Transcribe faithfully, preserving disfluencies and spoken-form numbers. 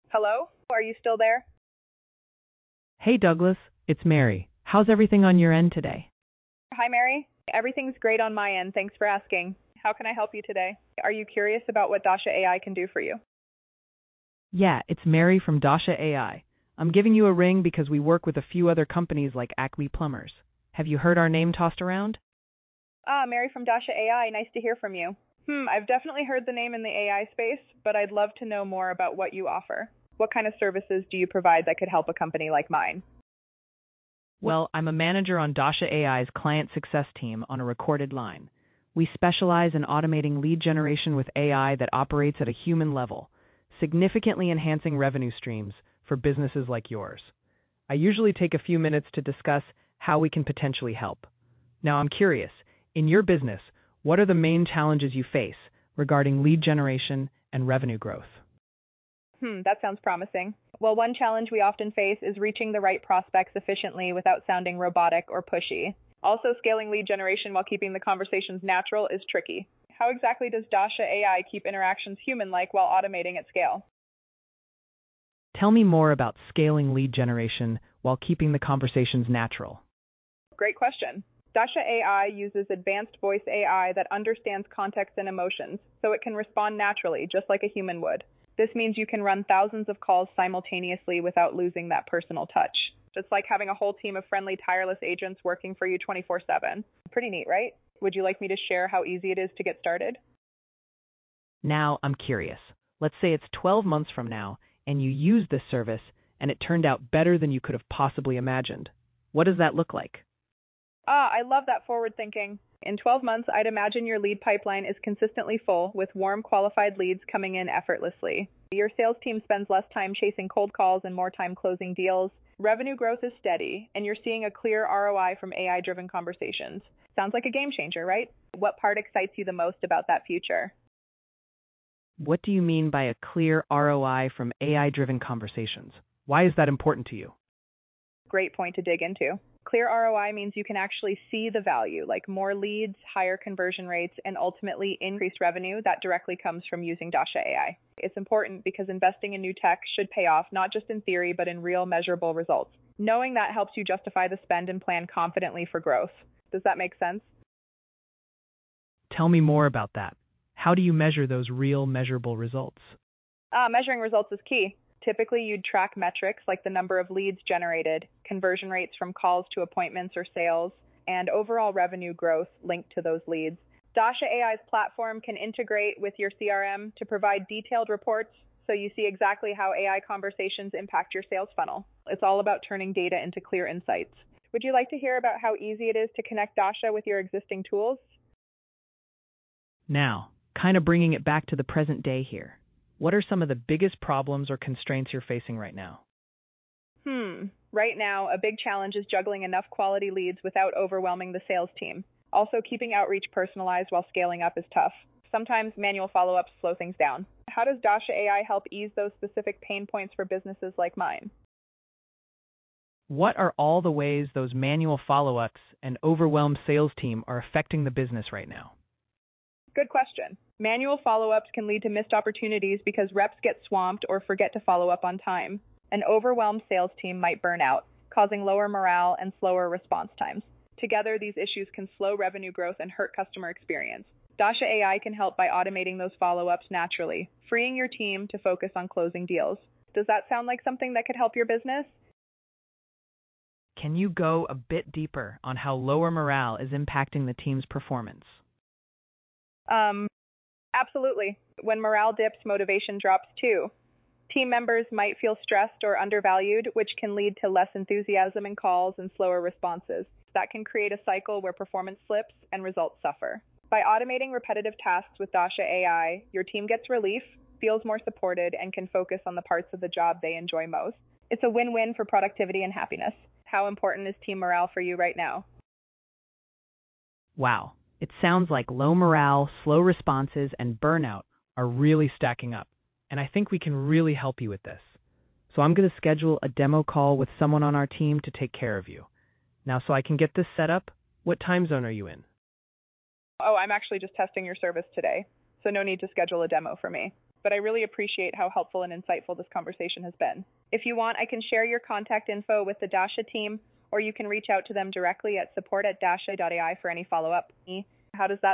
Hello? Are you still there? Hey Douglas, it's Mary. How's everything on your end today? Hi, Mary. Everything's great on my end. Thanks for asking. How can I help you today? Are you curious about what Dasha A I can do for you? Yeah, it's Mary from Dasha A I. I'm giving you a ring because we work with a few other companies like Acme Plumbers. Have you heard our name tossed around? Ah, Mary from Dasha A I. Nice to hear from you. Hmm, I've definitely heard the name in the A I space, but I'd love to know more about what you offer. What kind of services do you provide that could help a company like mine? Well, I'm a manager on Dasha A I's client success team on a recorded line. We specialize in automating lead generation with A I that operates at a human level, significantly enhancing revenue streams for businesses like yours. I usually take a few minutes to discuss how we can potentially help. Now, I'm curious, in your business, what are the main challenges you face regarding lead generation and revenue growth? Hmm, that sounds promising. Well, one challenge we often face is reaching the right prospects efficiently without sounding robotic or pushy. Also, scaling lead generation while keeping the conversations natural is tricky. How exactly does Dasha A I keep interactions human-like while automating at scale? Tell me more about scaling lead generation while keeping the conversations natural. Great question. Dasha A I uses advanced voice A I that understands context and emotions, so it can respond naturally, just like a human would. This means you can run thousands of calls simultaneously without losing that personal touch. It's like having a whole team of friendly, tireless agents working for you twenty-four seven. Pretty neat, right? Would you like me to share how easy it is to get started? Now, I'm curious. Let's say it's twelve months from now, and you use this service, and it turned out better than you could have possibly imagined. What does that look like? Ah, I love that forward thinking. In twelve months, I'd imagine your lead pipeline is consistently full with warm, qualified leads coming in effortlessly. Your sales team spends less time chasing cold calls and more time closing deals. Revenue growth is steady, and you're seeing a clear R O I from A I-driven conversations. Sounds like a game changer, right? What part excites you the most about that future? What do you mean by a clear R O I from A I-driven conversations? Why is that important to you? Great point to dig into. Clear R O I means you can actually see the value, like more leads, higher conversion rates, and ultimately increased revenue that directly comes from using Dasha A I. It's important because investing in new tech should pay off not just in theory, but in real measurable results. Knowing that helps you justify the spend and plan confidently for growth. Does that make sense? Tell me more about that. How do you measure those real measurable results? Uh, measuring results is key. Typically, you'd track metrics like the number of leads generated, conversion rates from calls to appointments or sales, and overall revenue growth linked to those leads. Dasha A I's platform can integrate with your C R M to provide detailed reports so you see exactly how A I conversations impact your sales funnel. It's all about turning data into clear insights. Would you like to hear about how easy it is to connect Dasha with your existing tools? Now, kind of bringing it back to the present day here. What are some of the biggest problems or constraints you're facing right now? Hmm. Right now, a big challenge is juggling enough quality leads without overwhelming the sales team. Also, keeping outreach personalized while scaling up is tough. Sometimes manual follow-ups slow things down. How does Dasha A I help ease those specific pain points for businesses like mine? What are all the ways those manual follow-ups and overwhelmed sales team are affecting the business right now? Good question. Manual follow-ups can lead to missed opportunities because reps get swamped or forget to follow up on time. An overwhelmed sales team might burn out, causing lower morale and slower response times. Together, these issues can slow revenue growth and hurt customer experience. Dasha A I can help by automating those follow-ups naturally, freeing your team to focus on closing deals. Does that sound like something that could help your business? Can you go a bit deeper on how lower morale is impacting the team's performance? Um, absolutely. When morale dips, motivation drops too. Team members might feel stressed or undervalued, which can lead to less enthusiasm in calls and slower responses. That can create a cycle where performance slips and results suffer. By automating repetitive tasks with Dasha A I, your team gets relief, feels more supported, and can focus on the parts of the job they enjoy most. It's a win-win for productivity and happiness. How important is team morale for you right now? Wow, it sounds like low morale, slow responses, and burnout are really stacking up, and I think we can really help you with this. So I'm going to schedule a demo call with someone on our team to take care of you. Now, so I can get this set up, what time zone are you in? Oh, I'm actually just testing your service today, so no need to schedule a demo for me. but I really appreciate how helpful and insightful this conversation has been. If you want, I can share your contact info with the Dasha team, or you can reach out to them directly at support at dasha dot A I for any follow-up. How does that